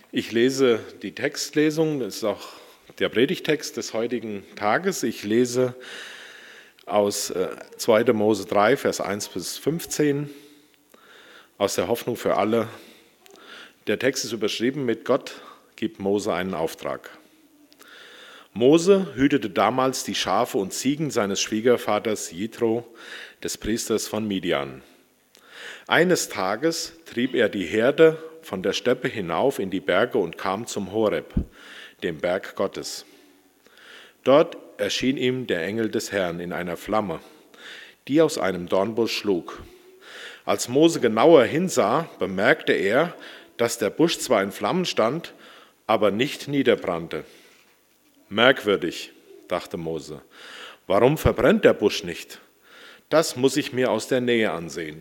Ich lese die Textlesung, das ist auch der Predigtext des heutigen Tages. Ich lese aus 2. Mose 3, Vers 1 bis 15, aus der Hoffnung für alle. Der Text ist überschrieben mit Gott gibt Mose einen Auftrag. Mose hütete damals die Schafe und Ziegen seines Schwiegervaters Jitro, des Priesters von Midian. Eines Tages trieb er die Herde von der Steppe hinauf in die Berge und kam zum Horeb, dem Berg Gottes. Dort erschien ihm der Engel des Herrn in einer Flamme, die aus einem Dornbusch schlug. Als Mose genauer hinsah, bemerkte er, dass der Busch zwar in Flammen stand, aber nicht niederbrannte. Merkwürdig, dachte Mose, warum verbrennt der Busch nicht? Das muss ich mir aus der Nähe ansehen.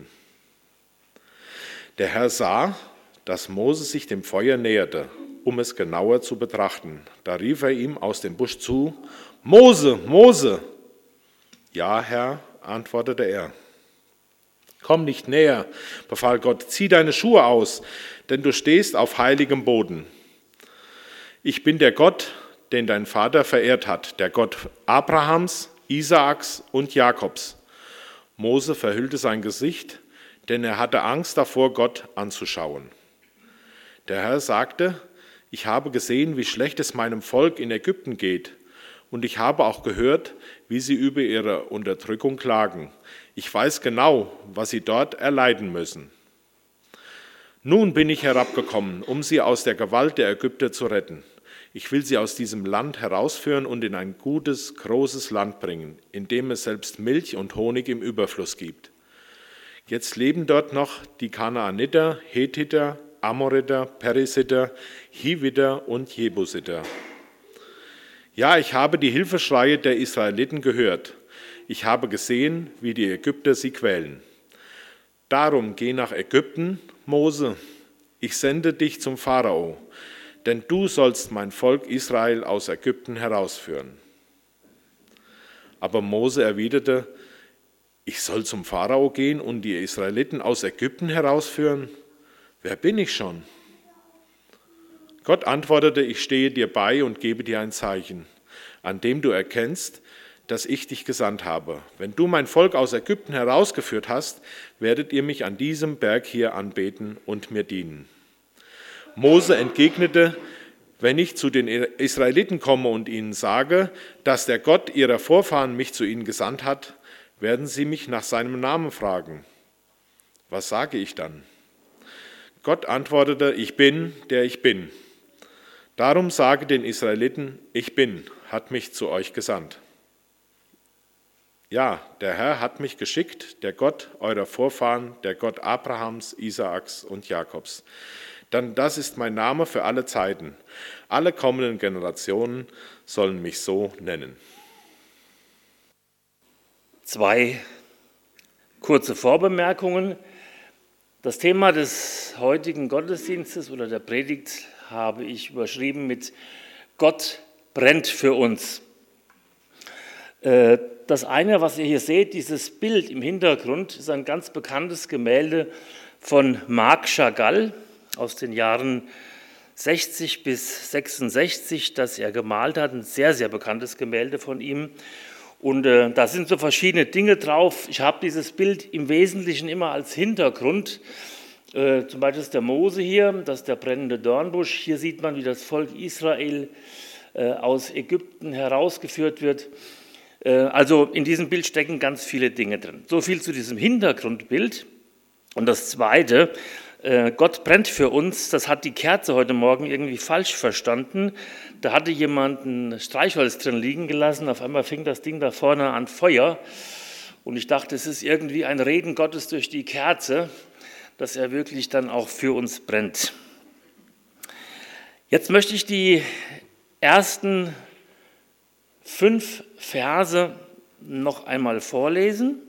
Der Herr sah, dass Mose sich dem Feuer näherte, um es genauer zu betrachten. Da rief er ihm aus dem Busch zu: Mose, Mose! Ja, Herr, antwortete er. Komm nicht näher, befahl Gott, zieh deine Schuhe aus, denn du stehst auf heiligem Boden. Ich bin der Gott, den dein Vater verehrt hat, der Gott Abrahams, Isaaks und Jakobs. Mose verhüllte sein Gesicht, denn er hatte Angst davor, Gott anzuschauen. Der Herr sagte: Ich habe gesehen, wie schlecht es meinem Volk in Ägypten geht, und ich habe auch gehört, wie sie über ihre Unterdrückung klagen. Ich weiß genau, was sie dort erleiden müssen. Nun bin ich herabgekommen, um sie aus der Gewalt der Ägypter zu retten. Ich will sie aus diesem Land herausführen und in ein gutes, großes Land bringen, in dem es selbst Milch und Honig im Überfluss gibt. Jetzt leben dort noch die Kanaaniter, Hethiter, Amoriter, Perisiter, Hiviter und Jebusiter. Ja, ich habe die Hilfeschreie der Israeliten gehört. Ich habe gesehen, wie die Ägypter sie quälen. Darum geh nach Ägypten, Mose. Ich sende dich zum Pharao, denn du sollst mein Volk Israel aus Ägypten herausführen. Aber Mose erwiderte: Ich soll zum Pharao gehen und die Israeliten aus Ägypten herausführen? Wer bin ich schon? Gott antwortete: Ich stehe dir bei und gebe dir ein Zeichen, an dem du erkennst, dass ich dich gesandt habe. Wenn du mein Volk aus Ägypten herausgeführt hast, werdet ihr mich an diesem Berg hier anbeten und mir dienen. Mose entgegnete: Wenn ich zu den Israeliten komme und ihnen sage, dass der Gott ihrer Vorfahren mich zu ihnen gesandt hat, werden sie mich nach seinem Namen fragen. Was sage ich dann? Gott antwortete: Ich bin, der ich bin. Darum sage den Israeliten: Ich bin, hat mich zu euch gesandt. Ja, der Herr hat mich geschickt, der Gott eurer Vorfahren, der Gott Abrahams, Isaaks und Jakobs. Denn das ist mein Name für alle Zeiten. Alle kommenden Generationen sollen mich so nennen. 2 kurze Vorbemerkungen. Das Thema des heutigen Gottesdienstes oder der Predigt habe ich überschrieben mit Gott brennt für uns. Das eine, was ihr hier seht, dieses Bild im Hintergrund, ist ein ganz bekanntes Gemälde von Marc Chagall aus den Jahren 60 bis 66, das er gemalt hat. Ein sehr, sehr bekanntes Gemälde von ihm. Und da sind so verschiedene Dinge drauf. Ich habe dieses Bild im Wesentlichen immer als Hintergrund. Zum Beispiel ist der Mose hier, das ist der brennende Dornbusch. Hier sieht man, wie das Volk Israel aus Ägypten herausgeführt wird. Also in diesem Bild stecken ganz viele Dinge drin. So viel zu diesem Hintergrundbild. Und das Zweite, Gott brennt für uns, das hat die Kerze heute Morgen irgendwie falsch verstanden. Da hatte jemand ein Streichholz drin liegen gelassen, auf einmal fing das Ding da vorne an Feuer. Und ich dachte, es ist irgendwie ein Reden Gottes durch die Kerze, dass er wirklich dann auch für uns brennt. Jetzt möchte ich die ersten 5 Verse noch einmal vorlesen.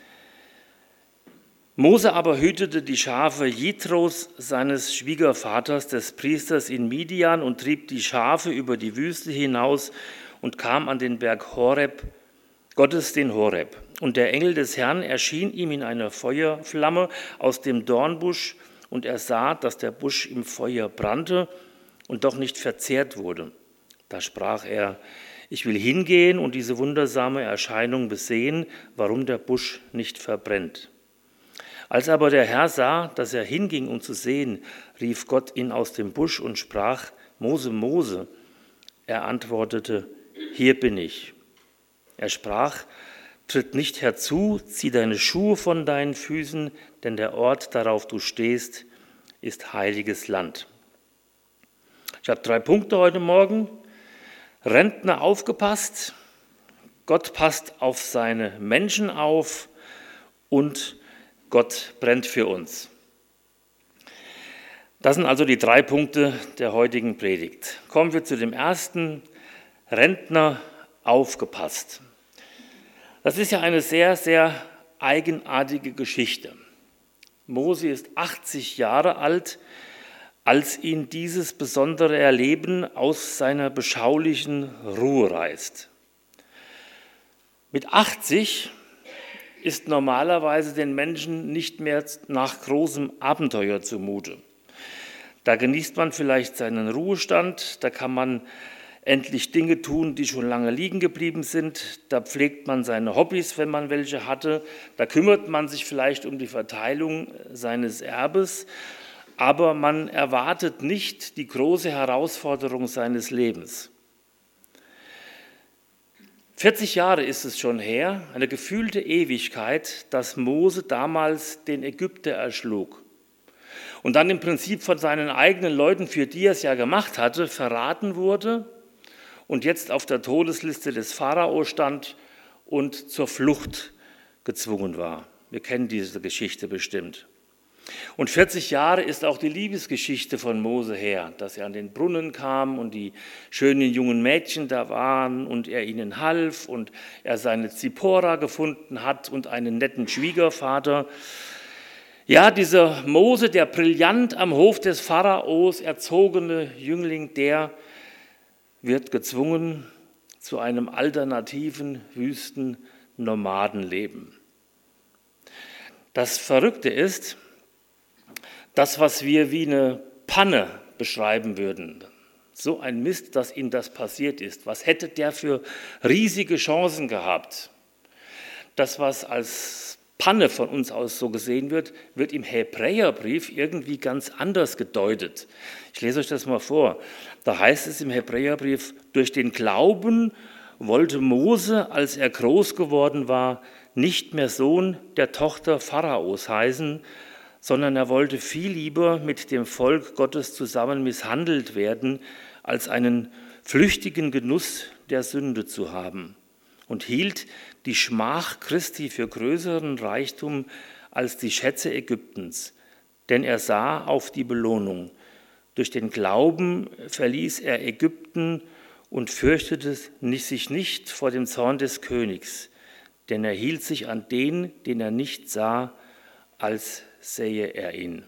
Mose aber hütete die Schafe Jitros, seines Schwiegervaters, des Priesters in Midian, und trieb die Schafe über die Wüste hinaus und kam an den Berg Horeb, Gottes den Horeb. Und der Engel des Herrn erschien ihm in einer Feuerflamme aus dem Dornbusch, und er sah, dass der Busch im Feuer brannte und doch nicht verzehrt wurde. Da sprach er: Ich will hingehen und diese wundersame Erscheinung besehen, warum der Busch nicht verbrennt. Als aber der Herr sah, dass er hinging, um zu sehen, rief Gott ihn aus dem Busch und sprach: Mose, Mose. Er antwortete: Hier bin ich. Er sprach: Tritt nicht herzu, zieh deine Schuhe von deinen Füßen, denn der Ort, darauf du stehst, ist heiliges Land. Ich habe 3 Punkte heute Morgen. Rentner aufgepasst, Gott passt auf seine Menschen auf und Gott brennt für uns. Das sind also die 3 Punkte der heutigen Predigt. Kommen wir zu dem ersten: Rentner aufgepasst. Das ist ja eine sehr, sehr eigenartige Geschichte. Mose ist 80 Jahre alt, als ihn dieses besondere Erleben aus seiner beschaulichen Ruhe reißt. Mit 80 ist normalerweise den Menschen nicht mehr nach großem Abenteuer zumute. Da genießt man vielleicht seinen Ruhestand, da kann man endlich Dinge tun, die schon lange liegen geblieben sind, da pflegt man seine Hobbys, wenn man welche hatte, da kümmert man sich vielleicht um die Verteilung seines Erbes, aber man erwartet nicht die große Herausforderung seines Lebens. 40 Jahre ist es schon her, eine gefühlte Ewigkeit, dass Mose damals den Ägypter erschlug und dann im Prinzip von seinen eigenen Leuten, für die er es ja gemacht hatte, verraten wurde und jetzt auf der Todesliste des Pharao stand und zur Flucht gezwungen war. Wir kennen diese Geschichte bestimmt. Und 40 Jahre ist auch die Liebesgeschichte von Mose her, dass er an den Brunnen kam und die schönen jungen Mädchen da waren und er ihnen half und er seine Zippora gefunden hat und einen netten Schwiegervater. Ja, dieser Mose, der brillant am Hof des Pharaos erzogene Jüngling, der wird gezwungen zu einem alternativen Wüsten-Nomadenleben. Das Verrückte ist, das, was wir wie eine Panne beschreiben würden, so ein Mist, dass ihm das passiert ist. Was hätte der für riesige Chancen gehabt? Das, was als Panne von uns aus so gesehen wird, wird im Hebräerbrief irgendwie ganz anders gedeutet. Ich lese euch das mal vor. Da heißt es im Hebräerbrief: Durch den Glauben wollte Mose, als er groß geworden war, nicht mehr Sohn der Tochter Pharaos heißen, sondern er wollte viel lieber mit dem Volk Gottes zusammen misshandelt werden, als einen flüchtigen Genuss der Sünde zu haben, und hielt die Schmach Christi für größeren Reichtum als die Schätze Ägyptens, denn er sah auf die Belohnung. Durch den Glauben verließ er Ägypten und fürchtete sich nicht vor dem Zorn des Königs, denn er hielt sich an den er nicht sah, als sähe er ihn.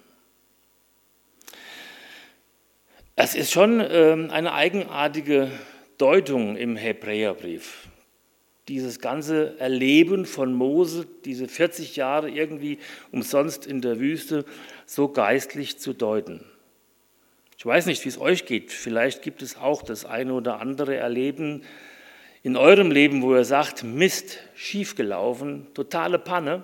Es ist schon eine eigenartige Deutung im Hebräerbrief. Dieses ganze Erleben von Mose, diese 40 Jahre irgendwie umsonst in der Wüste, so geistlich zu deuten. Ich weiß nicht, wie es euch geht. Vielleicht gibt es auch das eine oder andere Erleben in eurem Leben, wo ihr sagt: Mist, schiefgelaufen, totale Panne.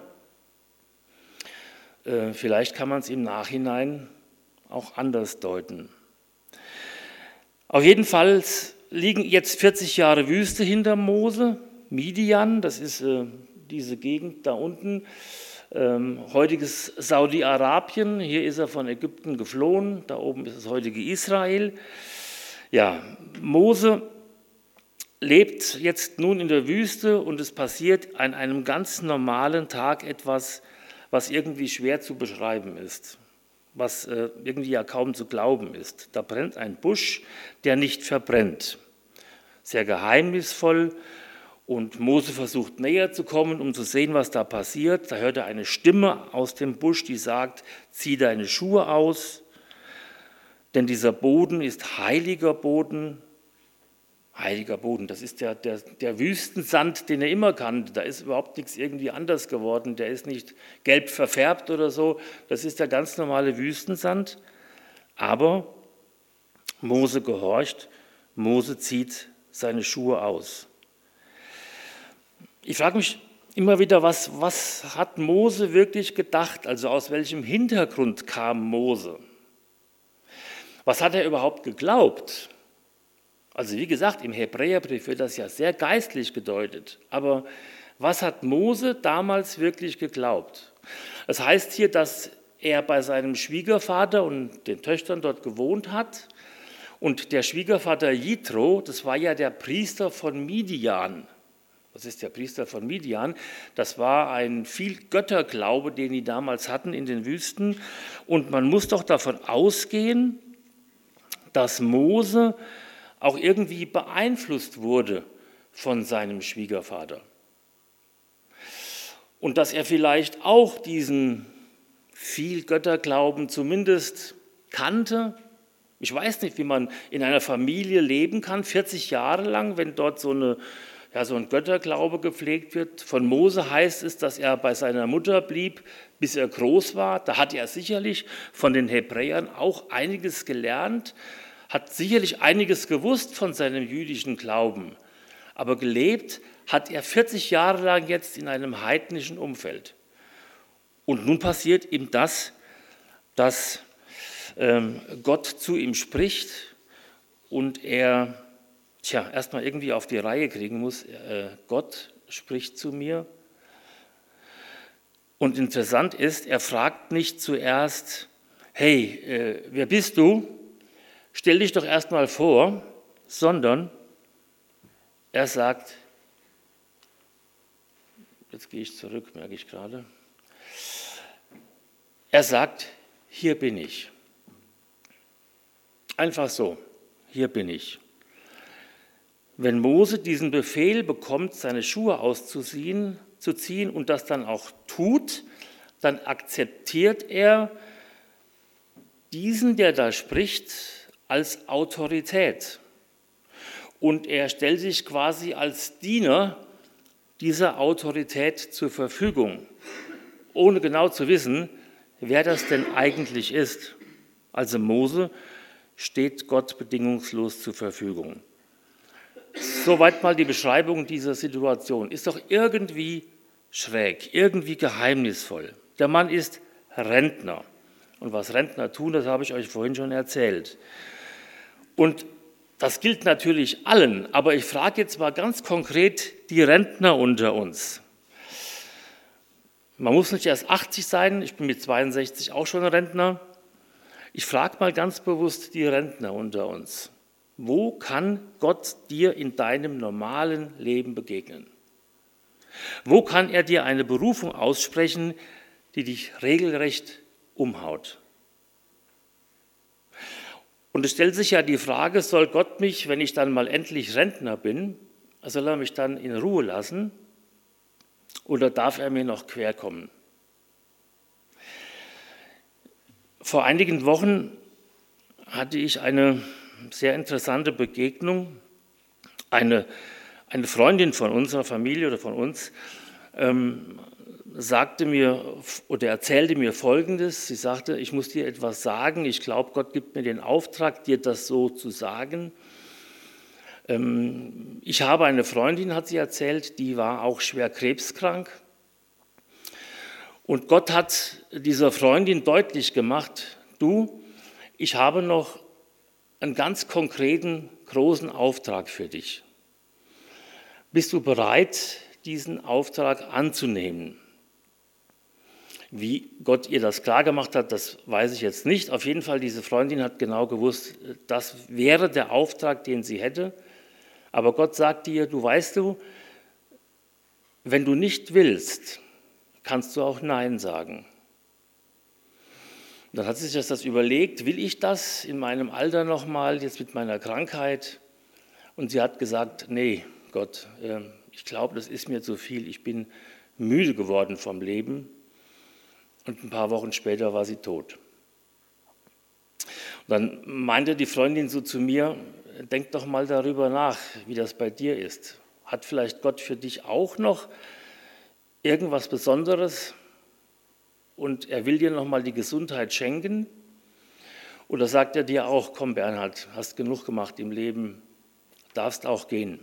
Vielleicht kann man es im Nachhinein auch anders deuten. Auf jeden Fall liegen jetzt 40 Jahre Wüste hinter Mose. Midian, das ist diese Gegend da unten, heutiges Saudi-Arabien. Hier ist er von Ägypten geflohen, da oben ist das heutige Israel. Ja, Mose lebt jetzt nun in der Wüste und es passiert an einem ganz normalen Tag etwas, was irgendwie schwer zu beschreiben ist, was irgendwie ja kaum zu glauben ist. Da brennt ein Busch, der nicht verbrennt. Sehr geheimnisvoll, und Mose versucht näher zu kommen, um zu sehen, was da passiert. Da hört er eine Stimme aus dem Busch, die sagt: Zieh deine Schuhe aus, denn dieser Boden ist heiliger Boden. Heiliger Boden, das ist der Wüstensand, den er immer kannte. Da ist überhaupt nichts irgendwie anders geworden. Der ist nicht gelb verfärbt oder so. Das ist der ganz normale Wüstensand. Aber Mose gehorcht, Mose zieht seine Schuhe aus. Ich frage mich immer wieder, was hat Mose wirklich gedacht? Also aus welchem Hintergrund kam Mose? Was hat er überhaupt geglaubt? Also wie gesagt, im Hebräerbrief wird das ja sehr geistlich gedeutet. Aber was hat Mose damals wirklich geglaubt? Das heißt hier, dass er bei seinem Schwiegervater und den Töchtern dort gewohnt hat. Und der Schwiegervater Jitro, das war ja der Priester von Midian. Das ist der Priester von Midian. Das war ein viel Götterglaube, den die damals hatten in den Wüsten. Und man muss doch davon ausgehen, dass Mose auch irgendwie beeinflusst wurde von seinem Schwiegervater. Und dass er vielleicht auch diesen viel Götterglauben zumindest kannte. Ich weiß nicht, wie man in einer Familie leben kann, 40 Jahre lang, wenn dort so ein Götterglaube gepflegt wird. Von Mose heißt es, dass er bei seiner Mutter blieb, bis er groß war. Da hat er sicherlich von den Hebräern auch einiges gelernt, hat sicherlich einiges gewusst von seinem jüdischen Glauben. Aber gelebt hat er 40 Jahre lang jetzt in einem heidnischen Umfeld. Und nun passiert ihm das, dass Gott zu ihm spricht und er erstmal irgendwie auf die Reihe kriegen muss. Gott spricht zu mir. Und interessant ist, er fragt nicht zuerst, hey, wer bist du? Stell dich doch erstmal vor, sondern er sagt, jetzt gehe ich zurück, merke ich gerade. Er sagt, hier bin ich. Einfach so, hier bin ich. Wenn Mose diesen Befehl bekommt, seine Schuhe auszuziehen und das dann auch tut, dann akzeptiert er diesen, der da spricht, als Autorität. Und er stellt sich quasi als Diener dieser Autorität zur Verfügung, ohne genau zu wissen, wer das denn eigentlich ist. Also Mose steht Gott bedingungslos zur Verfügung. Soweit mal die Beschreibung dieser Situation. Ist doch irgendwie schräg, irgendwie geheimnisvoll. Der Mann ist Rentner. Und was Rentner tun, das habe ich euch vorhin schon erzählt. Und das gilt natürlich allen, aber ich frage jetzt mal ganz konkret die Rentner unter uns. Man muss nicht erst 80 sein, ich bin mit 62 auch schon Rentner. Ich frage mal ganz bewusst die Rentner unter uns. Wo kann Gott dir in deinem normalen Leben begegnen? Wo kann er dir eine Berufung aussprechen, die dich regelrecht umhaut? Und es stellt sich ja die Frage, soll Gott mich, wenn ich dann mal endlich Rentner bin, soll er mich dann in Ruhe lassen oder darf er mir noch quer kommen? Vor einigen Wochen hatte ich eine sehr interessante Begegnung. Eine Freundin von unserer Familie oder von uns sagte mir oder erzählte mir Folgendes. Sie sagte, ich muss dir etwas sagen. Ich glaube, Gott gibt mir den Auftrag, dir das so zu sagen. Ich habe eine Freundin, hat sie erzählt, die war auch schwer krebskrank. Und Gott hat dieser Freundin deutlich gemacht, du, ich habe noch einen ganz konkreten, großen Auftrag für dich. Bist du bereit, diesen Auftrag anzunehmen? Wie Gott ihr das klargemacht hat, das weiß ich jetzt nicht. Auf jeden Fall, diese Freundin hat genau gewusst, das wäre der Auftrag, den sie hätte. Aber Gott sagt ihr, du weißt du, wenn du nicht willst, kannst du auch Nein sagen. Dann hat sie sich das überlegt, will ich das in meinem Alter nochmal, jetzt mit meiner Krankheit? Und sie hat gesagt, nee, Gott, ich glaube, das ist mir zu viel. Ich bin müde geworden vom Leben. Und ein paar Wochen später war sie tot. Und dann meinte die Freundin so zu mir, denk doch mal darüber nach, wie das bei dir ist. Hat vielleicht Gott für dich auch noch irgendwas Besonderes und er will dir nochmal die Gesundheit schenken? Oder sagt er dir auch, komm Bernhard, hast genug gemacht im Leben, darfst auch gehen?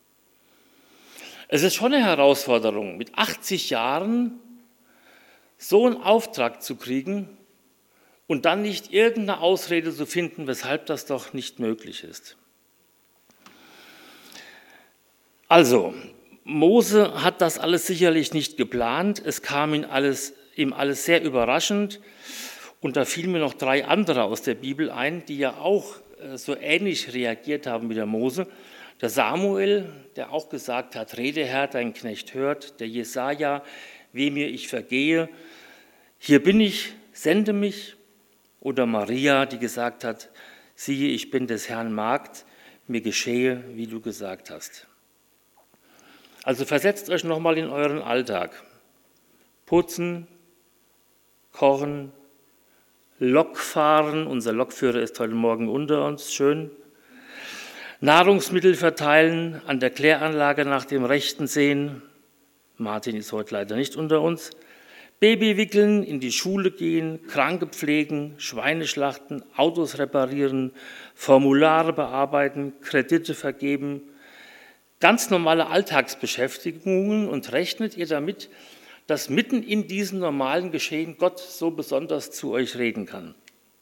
Es ist schon eine Herausforderung, mit 80 Jahren so einen Auftrag zu kriegen und dann nicht irgendeine Ausrede zu finden, weshalb das doch nicht möglich ist. Also, Mose hat das alles sicherlich nicht geplant. Es kam ihm alles sehr überraschend. Und da fielen mir noch 3 andere aus der Bibel ein, die ja auch so ähnlich reagiert haben wie der Mose. Der Samuel, der auch gesagt hat, rede Herr, dein Knecht hört. Der Jesaja, weh mir, ich vergehe. Hier bin ich, sende mich. Oder Maria, die gesagt hat, siehe, ich bin des Herrn Magd, mir geschehe, wie du gesagt hast. Also versetzt euch nochmal in euren Alltag. Putzen, kochen, Lok fahren, unser Lokführer ist heute Morgen unter uns, schön. Nahrungsmittel verteilen, an der Kläranlage nach dem Rechten sehen. Martin ist heute leider nicht unter uns. Baby wickeln, in die Schule gehen, Kranke pflegen, Schweine schlachten, Autos reparieren, Formulare bearbeiten, Kredite vergeben. Ganz normale Alltagsbeschäftigungen und rechnet ihr damit, dass mitten in diesem normalen Geschehen Gott so besonders zu euch reden kann.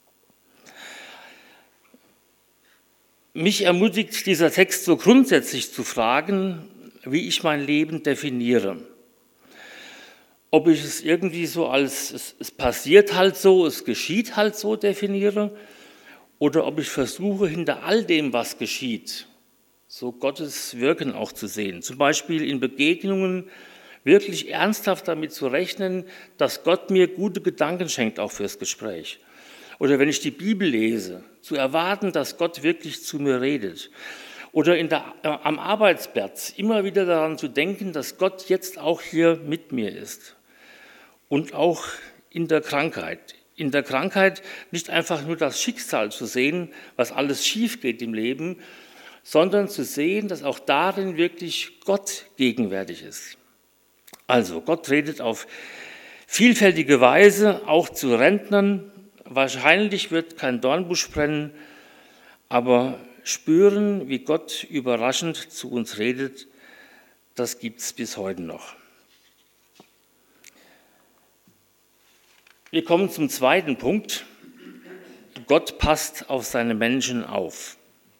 Mich ermutigt dieser Text so grundsätzlich zu fragen, wie ich mein Leben definiere. Ob ich es irgendwie so als es passiert halt so, es geschieht halt so definiere, oder ob ich versuche, hinter all dem, was geschieht, so Gottes Wirken auch zu sehen. Zum Beispiel in Begegnungen wirklich ernsthaft damit zu rechnen, dass Gott mir gute Gedanken schenkt, auch fürs Gespräch. Oder wenn ich die Bibel lese, zu erwarten, dass Gott wirklich zu mir redet. Oder am Arbeitsplatz immer wieder daran zu denken, dass Gott jetzt auch hier mit mir ist. Und auch in der Krankheit. In der Krankheit nicht einfach nur das Schicksal zu sehen, was alles schief geht im Leben, sondern zu sehen, dass auch darin wirklich Gott gegenwärtig ist. Also Gott redet auf vielfältige Weise, auch zu Rentnern. Wahrscheinlich wird kein Dornbusch brennen, aber spüren, wie Gott überraschend zu uns redet, das gibt es bis heute noch. Wir kommen zum zweiten Punkt. Gott passt auf seine Menschen auf.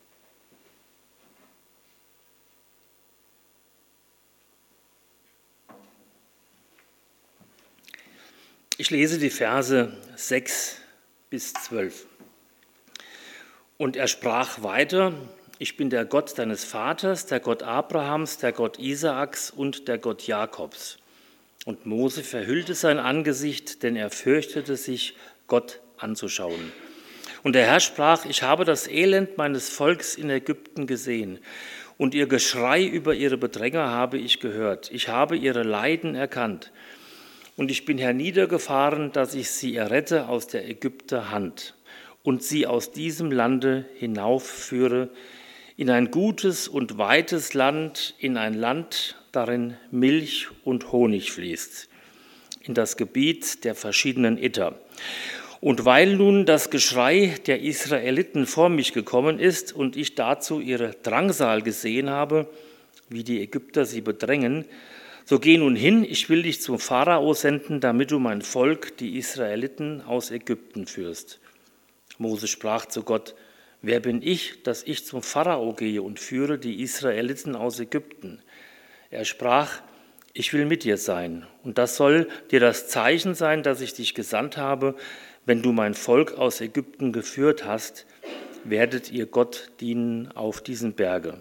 Ich lese die Verse 6 bis 12. Und er sprach weiter, ich bin der Gott deines Vaters, der Gott Abrahams, der Gott Isaaks und der Gott Jakobs. Und Mose verhüllte sein Angesicht, denn er fürchtete sich, Gott anzuschauen. Und der Herr sprach, ich habe das Elend meines Volks in Ägypten gesehen und ihr Geschrei über ihre Bedränger habe ich gehört. Ich habe ihre Leiden erkannt. Und ich bin herniedergefahren, dass ich sie errette aus der Ägypter Hand und sie aus diesem Lande hinaufführe in ein gutes und weites Land, in ein Land, darin Milch und Honig fließt, in das Gebiet der verschiedenen Itter. Und weil nun das Geschrei der Israeliten vor mich gekommen ist und ich dazu ihre Drangsal gesehen habe, wie die Ägypter sie bedrängen, so geh nun hin, ich will dich zum Pharao senden, damit du mein Volk, die Israeliten, aus Ägypten führst. Mose sprach zu Gott, wer bin ich, dass ich zum Pharao gehe und führe die Israeliten aus Ägypten? Er sprach, ich will mit dir sein, und das soll dir das Zeichen sein, dass ich dich gesandt habe. Wenn du mein Volk aus Ägypten geführt hast, werdet ihr Gott dienen auf diesen Berge.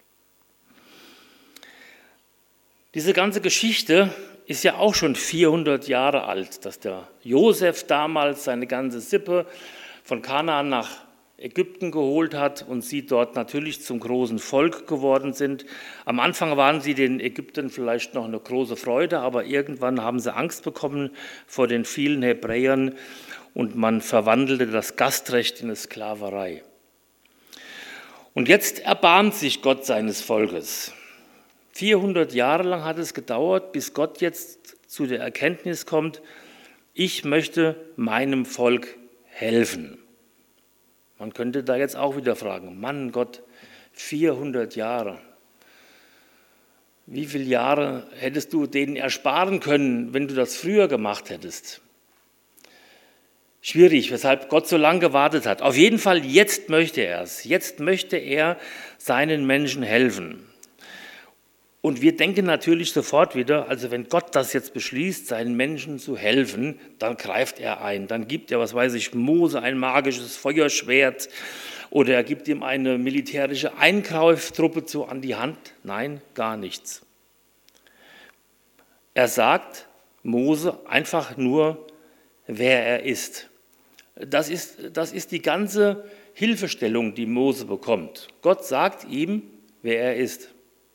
Diese ganze Geschichte ist ja auch schon 400 Jahre alt, dass der Josef damals seine ganze Sippe von Kanaan nach Ägypten geholt hat und sie dort natürlich zum großen Volk geworden sind. Am Anfang waren sie den Ägyptern vielleicht noch eine große Freude, aber irgendwann haben sie Angst bekommen vor den vielen Hebräern und man verwandelte das Gastrecht in eine Sklaverei. Und jetzt erbarmt sich Gott seines Volkes. 400 Jahre lang hat es gedauert, bis Gott jetzt zu der Erkenntnis kommt, ich möchte meinem Volk helfen. Man könnte da jetzt auch wieder fragen, Mann Gott, 400 Jahre. Wie viele Jahre hättest du denen ersparen können, wenn du das früher gemacht hättest? Schwierig, weshalb Gott so lange gewartet hat. Auf jeden Fall, jetzt möchte er es. Jetzt möchte er seinen Menschen helfen. Und wir denken natürlich sofort wieder, also wenn Gott das jetzt beschließt, seinen Menschen zu helfen, dann greift er ein. Dann gibt er, was weiß ich, Mose ein magisches Feuerschwert oder er gibt ihm eine militärische Eingreiftruppe an die Hand. Nein, gar nichts. Er sagt Mose einfach nur, wer er ist. Das ist die ganze Hilfestellung, die Mose bekommt. Gott sagt ihm, wer er ist.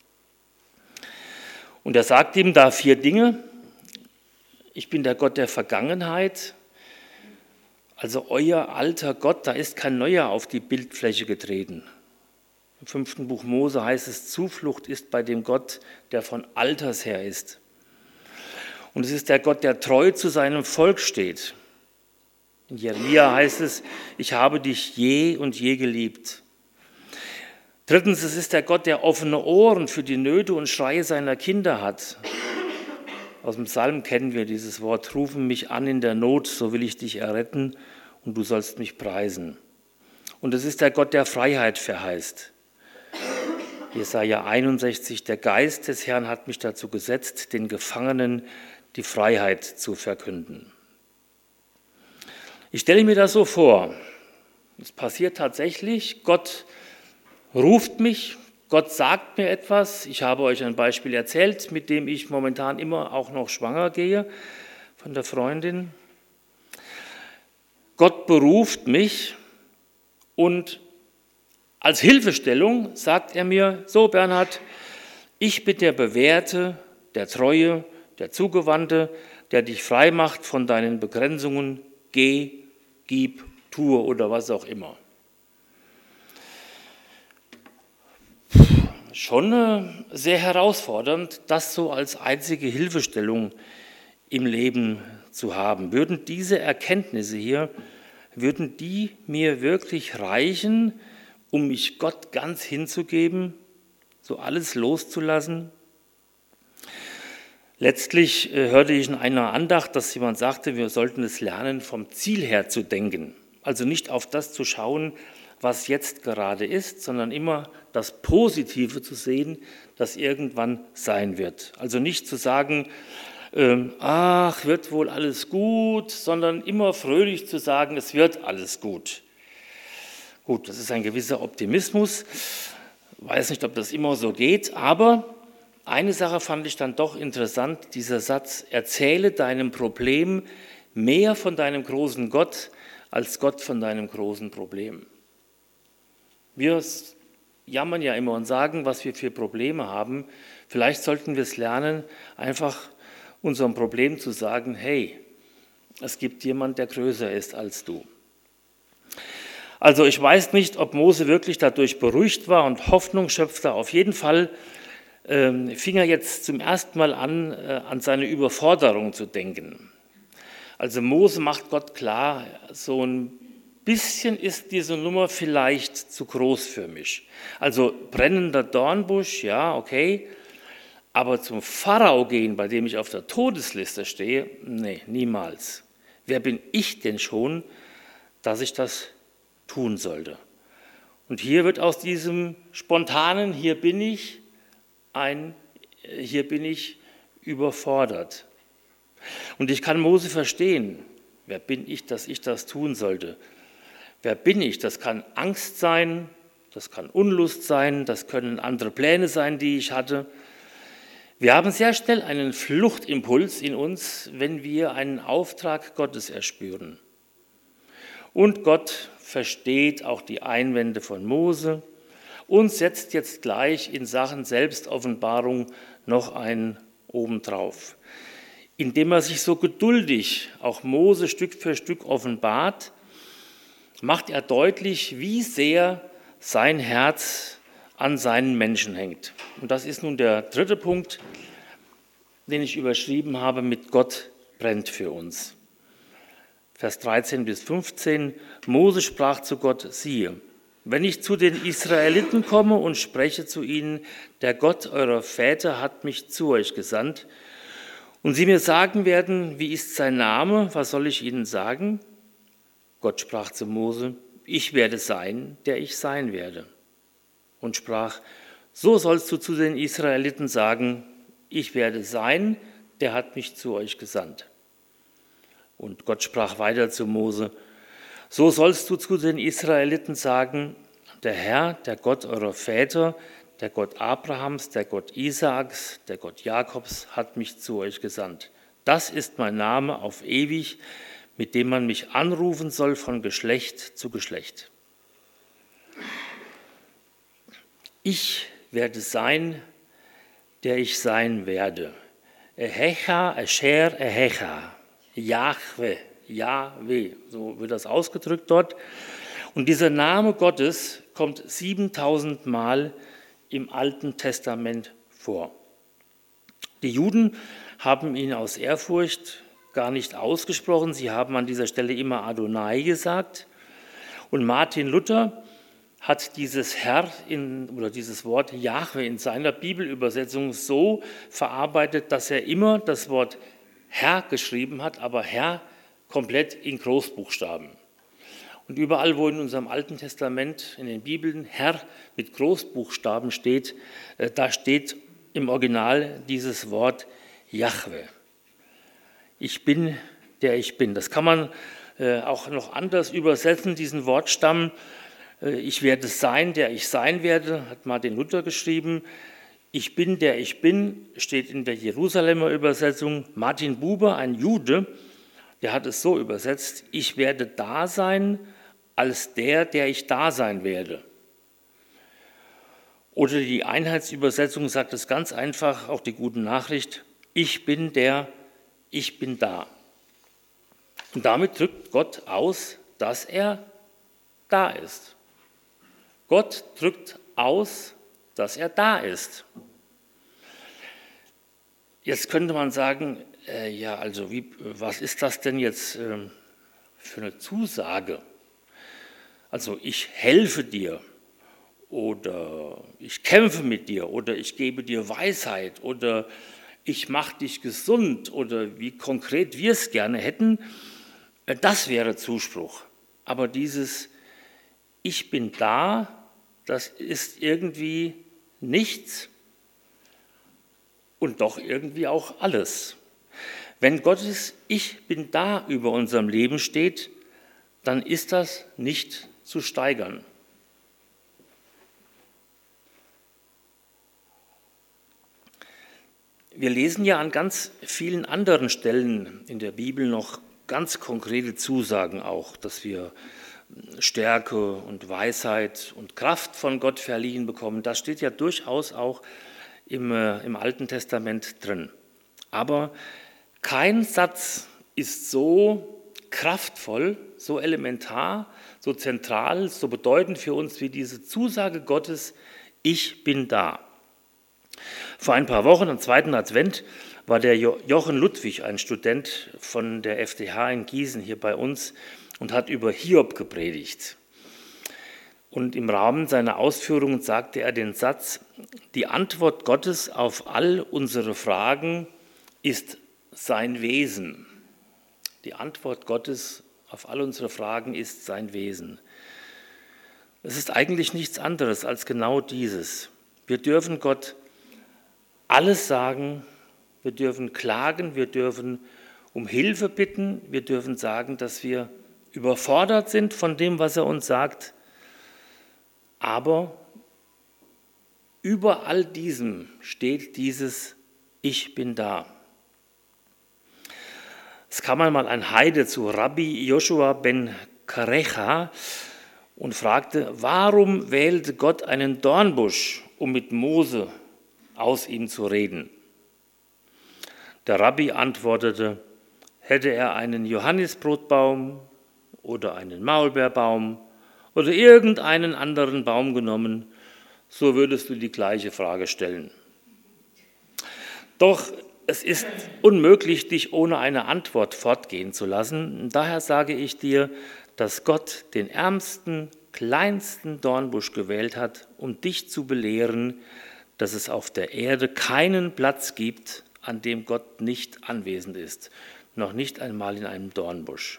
Und er sagt ihm da 4 Dinge. Ich bin der Gott der Vergangenheit. Also euer alter Gott, da ist kein neuer auf die Bildfläche getreten. Im 5. Buch Mose heißt es, Zuflucht ist bei dem Gott, der von alters her ist. Und es ist der Gott, der treu zu seinem Volk steht. In Jeremia heißt es, ich habe dich je und je geliebt. 3. Es ist der Gott, der offene Ohren für die Nöte und Schreie seiner Kinder hat. Aus dem Psalm kennen wir dieses Wort, rufen mich an in der Not, so will ich dich erretten und du sollst mich preisen. Und es ist der Gott, der Freiheit verheißt. Jesaja 61, der Geist des Herrn hat mich dazu gesetzt, den Gefangenen die Freiheit zu verkünden. Ich stelle mir das so vor, es passiert tatsächlich, Gott ruft mich, Gott sagt mir etwas. Ich habe euch ein Beispiel erzählt, mit dem ich momentan immer auch noch schwanger gehe von der Freundin. Gott beruft mich und als Hilfestellung sagt er mir, so Bernhard, ich bin der Bewährte, der Treue, der Zugewandte, der dich frei macht von deinen Begrenzungen, geh, gib, tue oder was auch immer. Schon sehr herausfordernd, das so als einzige Hilfestellung im Leben zu haben. Würden diese Erkenntnisse hier, würden die mir wirklich reichen, um mich Gott ganz hinzugeben, so alles loszulassen? Letztlich hörte ich in einer Andacht, dass jemand sagte, wir sollten es lernen, vom Ziel her zu denken. Also nicht auf das zu schauen, was jetzt gerade ist, sondern immer das Positive zu sehen, das irgendwann sein wird. Also nicht zu sagen, ach, wird wohl alles gut, sondern immer fröhlich zu sagen, es wird alles gut. Gut, das ist ein gewisser Optimismus. Ich weiß nicht, ob das immer so geht, aber eine Sache fand ich dann doch interessant, dieser Satz, erzähle deinem Problem mehr von deinem großen Gott, als Gott von deinem großen Problem. Wir jammern ja immer und sagen, was wir für Probleme haben. Vielleicht sollten wir es lernen, einfach unserem Problem zu sagen, hey, es gibt jemand, der größer ist als du. Also ich weiß nicht, ob Mose wirklich dadurch beruhigt war und Hoffnung schöpfte. Auf jeden Fall fing er jetzt zum ersten Mal an seine Überforderung zu denken. Also Mose macht Gott klar, so ein bisschen ist diese Nummer vielleicht zu groß für mich. Also brennender Dornbusch, ja, okay, aber zum Pharao gehen, bei dem ich auf der Todesliste stehe, nee, niemals. Wer bin ich denn schon, dass ich das tun sollte? Und hier wird aus diesem spontanen, hier bin ich überfordert. Und ich kann Mose verstehen. Wer bin ich, dass ich das tun sollte? Wer bin ich? Das kann Angst sein, das kann Unlust sein, das können andere Pläne sein, die ich hatte. Wir haben sehr schnell einen Fluchtimpuls in uns, wenn wir einen Auftrag Gottes erspüren. Und Gott versteht auch die Einwände von Mose und setzt jetzt gleich in Sachen Selbstoffenbarung noch einen obendrauf. Indem er sich so geduldig auch Mose Stück für Stück offenbart, macht er deutlich, wie sehr sein Herz an seinen Menschen hängt. Und das ist nun der 3. Punkt, den ich überschrieben habe mit Gott brennt für uns. Vers 13 bis 15. Mose sprach zu Gott, siehe, wenn ich zu den Israeliten komme und spreche zu ihnen, der Gott eurer Väter hat mich zu euch gesandt, und sie mir sagen werden, wie ist sein Name, was soll ich ihnen sagen? Gott sprach zu Mose, ich werde sein, der ich sein werde. Und sprach, so sollst du zu den Israeliten sagen, ich werde sein, der hat mich zu euch gesandt. Und Gott sprach weiter zu Mose, so sollst du zu den Israeliten sagen, der Herr, der Gott eurer Väter, der Gott Abrahams, der Gott Isaaks, der Gott Jakobs hat mich zu euch gesandt. Das ist mein Name auf ewig, mit dem man mich anrufen soll von Geschlecht zu Geschlecht. Ich werde sein, der ich sein werde. Ehecha, Esher, Ehecha. Jahwe, Jahwe, so wird das ausgedrückt dort. Und dieser Name Gottes kommt 7000 Mal im Alten Testament vor. Die Juden haben ihn aus Ehrfurcht gar nicht ausgesprochen. Sie haben an dieser Stelle immer Adonai gesagt. Und Martin Luther hat dieses oder dieses Wort Jahwe in seiner Bibelübersetzung so verarbeitet, dass er immer das Wort Herr geschrieben hat, aber Herr komplett in Großbuchstaben. Und überall, wo in unserem Alten Testament, in den Bibeln, Herr mit Großbuchstaben steht, da steht im Original dieses Wort Jahwe. Ich bin, der ich bin. Das kann man auch noch anders übersetzen, diesen Wortstamm. Ich werde sein, der ich sein werde, hat Martin Luther geschrieben. Ich bin, der ich bin, steht in der Jerusalemer Übersetzung. Martin Buber, ein Jude, der hat es so übersetzt, ich werde da sein als der ich da sein werde. Oder die Einheitsübersetzung sagt es ganz einfach, auch die gute Nachricht, ich bin ich bin da. Und damit drückt Gott aus, dass er da ist. Gott drückt aus, dass er da ist. Jetzt könnte man sagen, was ist das denn jetzt für eine Zusage? Also ich helfe dir oder ich kämpfe mit dir oder ich gebe dir Weisheit oder ich mache dich gesund oder wie konkret wir es gerne hätten, das wäre Zuspruch. Aber dieses Ich bin da, das ist irgendwie nichts und doch irgendwie auch alles. Wenn Gottes Ich bin da über unserem Leben steht, dann ist das nicht zu steigern. Wir lesen ja an ganz vielen anderen Stellen in der Bibel noch ganz konkrete Zusagen auch, dass wir Stärke und Weisheit und Kraft von Gott verliehen bekommen. Das steht ja durchaus auch im Alten Testament drin. Aber kein Satz ist so kraftvoll, so elementar, so zentral, so bedeutend für uns wie diese Zusage Gottes, ich bin da. Vor ein paar Wochen, am 2. Advent, war der Jochen Ludwig, ein Student von der FDH in Gießen, hier bei uns und hat über Hiob gepredigt. Und im Rahmen seiner Ausführungen sagte er den Satz, die Antwort Gottes auf all unsere Fragen ist sein Wesen. Die Antwort Gottes auf all unsere Fragen ist sein Wesen. Es ist eigentlich nichts anderes als genau dieses. Wir dürfen Gott alles sagen, wir dürfen klagen, wir dürfen um Hilfe bitten, wir dürfen sagen, dass wir überfordert sind von dem, was er uns sagt. Aber über all diesem steht dieses Ich bin da. Es kam einmal ein Heide zu Rabbi Joshua ben Karecha und fragte, warum wählte Gott einen Dornbusch, um mit Mose aus ihm zu reden? Der Rabbi antwortete, hätte er einen Johannisbrotbaum oder einen Maulbeerbaum oder irgendeinen anderen Baum genommen, so würdest du die gleiche Frage stellen. Doch es ist unmöglich, dich ohne eine Antwort fortgehen zu lassen. Daher sage ich dir, dass Gott den ärmsten, kleinsten Dornbusch gewählt hat, um dich zu belehren, dass es auf der Erde keinen Platz gibt, an dem Gott nicht anwesend ist, noch nicht einmal in einem Dornbusch.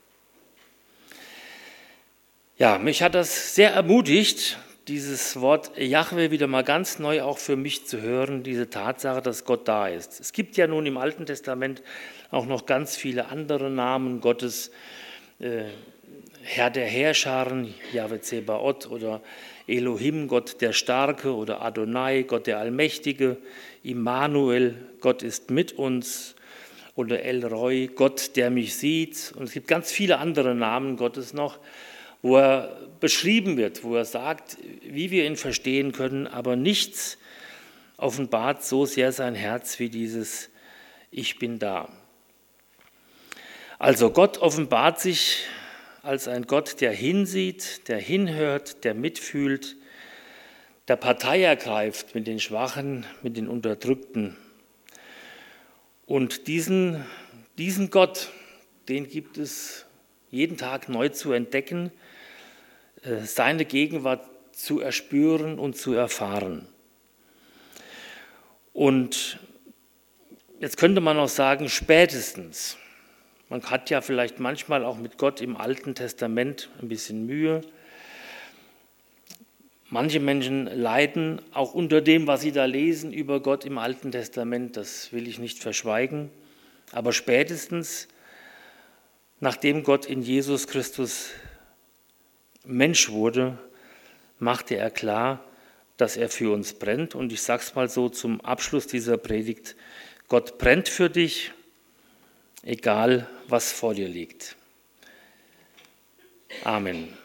Ja, mich hat das sehr ermutigt, dieses Wort Jahwe wieder mal ganz neu auch für mich zu hören, diese Tatsache, dass Gott da ist. Es gibt ja nun im Alten Testament auch noch ganz viele andere Namen Gottes, Herr der Heerscharen, Jahwe Zebaoth, oder Elohim, Gott der Starke, oder Adonai, Gott der Allmächtige, Immanuel, Gott ist mit uns, oder El Roi, Gott, der mich sieht. Und es gibt ganz viele andere Namen Gottes noch, wo er beschrieben wird, wo er sagt, wie wir ihn verstehen können, aber nichts offenbart so sehr sein Herz wie dieses Ich bin da. Also Gott offenbart sich als ein Gott, der hinsieht, der hinhört, der mitfühlt, der Partei ergreift mit den Schwachen, mit den Unterdrückten. Und diesen Gott, den gibt es jeden Tag neu zu entdecken, seine Gegenwart zu erspüren und zu erfahren. Und jetzt könnte man auch sagen, spätestens. Man hat ja vielleicht manchmal auch mit Gott im Alten Testament ein bisschen Mühe. Manche Menschen leiden auch unter dem, was sie da lesen über Gott im Alten Testament, das will ich nicht verschweigen. Aber spätestens, nachdem Gott in Jesus Christus Mensch wurde, machte er klar, dass er für uns brennt. Und ich sage es mal so zum Abschluss dieser Predigt, Gott brennt für dich, egal was vor dir liegt. Amen.